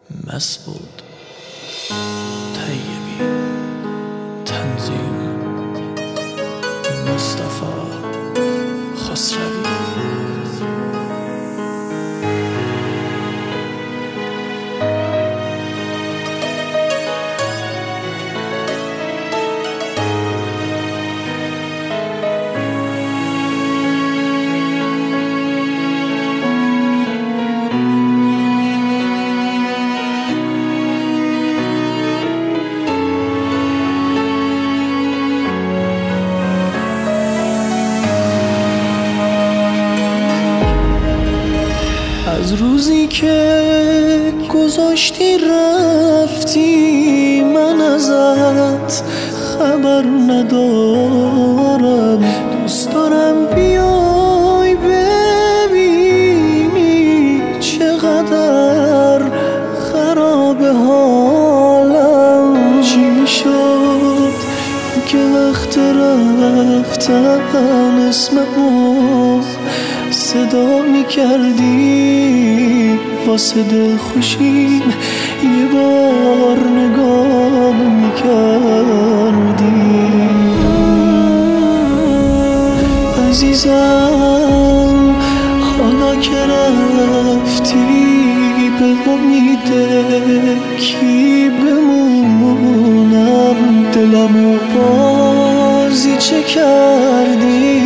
مسعود طیبی، تنظیم مصطفی خسروی. از روزی که گذاشتی رفتی من ازت خبر ندارم. دوست دارم بیای ببینی چقدر خراب حالم. چی شد که وقت رفتن اسممو صدا می کردی واسه دل خوشیم یه بار نگاه می کردی. عزیزم حالا که رفتی به امید کی بمونم. دلمو بازی چه کردی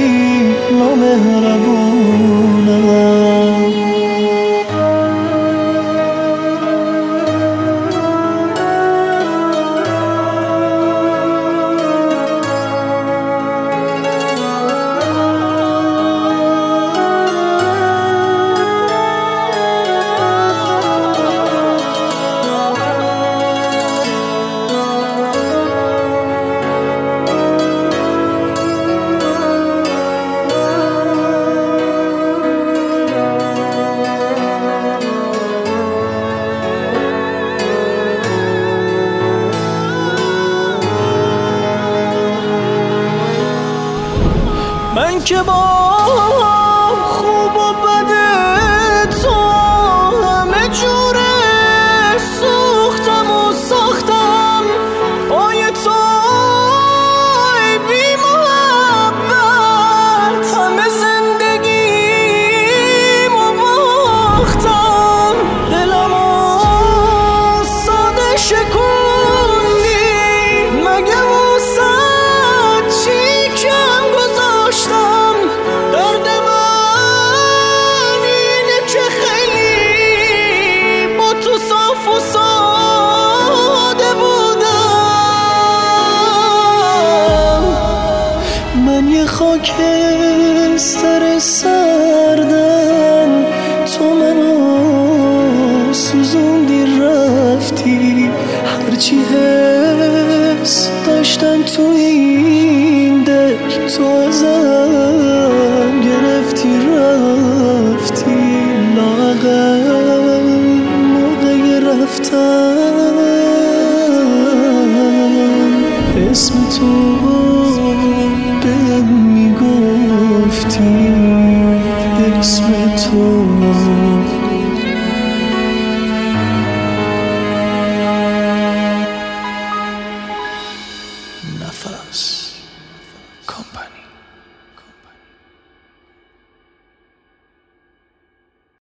نامهربونم. من که با خوب و بد تو همه جوره سوختم و ساختم. پای تو ای بی محبت همه زندگیمو باختم. دلمو ساده شکوندی مگه واسه چی کم گذاشتم. درد من اینه که خیلی با تو صاف و ساده بودم. من یه خاکستر سردم تو منو سوزوندی رفتی. هرچی حس داشتم تو این دل تو ازم گرفتی رفتی. لااقل موقع رفتن اسم تو